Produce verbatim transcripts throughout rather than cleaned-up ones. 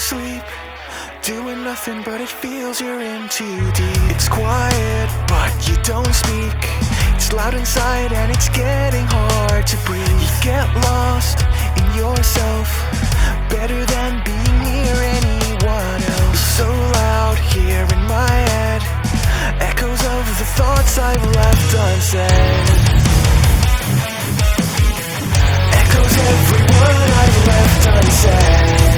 asleep, doing nothing but it feels you're in too deep. It's quiet, but you don't speak. It's loud inside and it's getting hard to breathe. You get lost in yourself, better than being near anyone else. So loud here in my head, echoes of the thoughts I've left unsaid. Echoes every word I've left unsaid.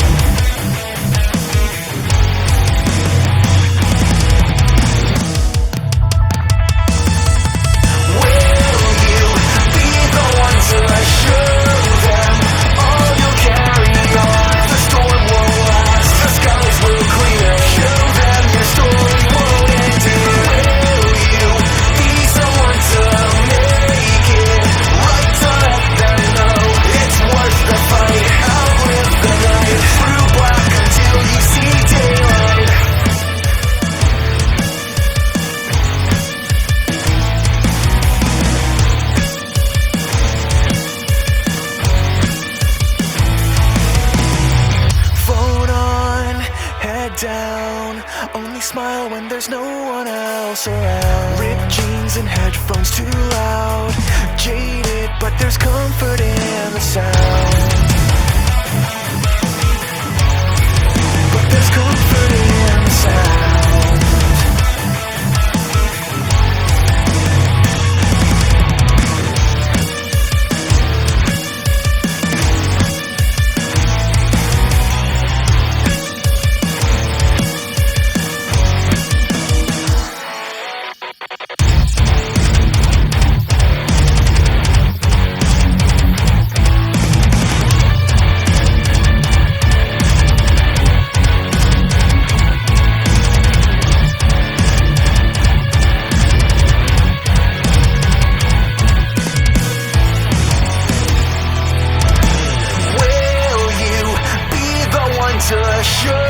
Down, only smile when there's no one else around. Ripped jeans and headphones too loud. Jaded, but there's comfort in the sound. But there's comfort in the sound. To show